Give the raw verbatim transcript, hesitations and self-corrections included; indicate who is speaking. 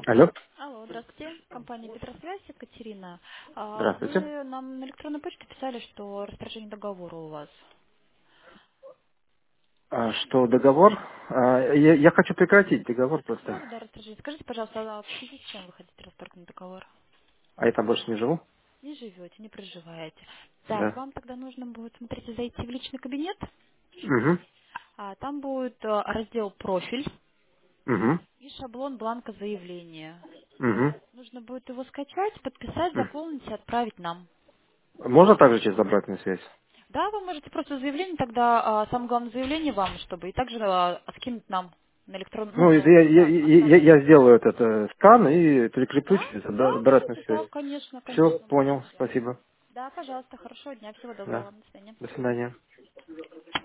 Speaker 1: Алло,
Speaker 2: Алло, здравствуйте. Компания Петросвязь, Екатерина. А,
Speaker 1: здравствуйте.
Speaker 2: Вы нам на электронной почте писали, что расторжение договора у вас.
Speaker 1: А, что договор? А, я, я хочу прекратить договор просто.
Speaker 2: Да, да, расторжение. Скажите, пожалуйста, а в связи с чем вы хотите расторгнуть договор?
Speaker 1: А я там больше не живу?
Speaker 2: Не живете, не проживаете. Так,
Speaker 1: Да.
Speaker 2: вам тогда нужно будет, смотрите, зайти в личный кабинет.
Speaker 1: Угу.
Speaker 2: А, там будет а, раздел «Профиль»
Speaker 1: Угу.
Speaker 2: и шаблон бланка заявления.
Speaker 1: Угу.
Speaker 2: Нужно будет его скачать, подписать, заполнить и отправить нам.
Speaker 1: Можно также через обратную связь?
Speaker 2: Да, вы можете просто заявление тогда, а, самое главное заявление вам, чтобы и также а, скинуть нам на электронную,
Speaker 1: Ну,
Speaker 2: ну,
Speaker 1: это
Speaker 2: ну,
Speaker 1: я, я,
Speaker 2: да,
Speaker 1: я, я-
Speaker 2: отправлять.
Speaker 1: я сделаю этот э, скан и прикреплю
Speaker 2: Да,
Speaker 1: через
Speaker 2: да,
Speaker 1: обра- обратную
Speaker 2: можете,
Speaker 1: связь.
Speaker 2: да, конечно,
Speaker 1: Все,
Speaker 2: конечно, можете
Speaker 1: понял,
Speaker 2: сделать.
Speaker 1: спасибо.
Speaker 2: Да, пожалуйста, хорошего дня, всего доброго
Speaker 1: Да.
Speaker 2: вам, до свидания.
Speaker 1: До свидания.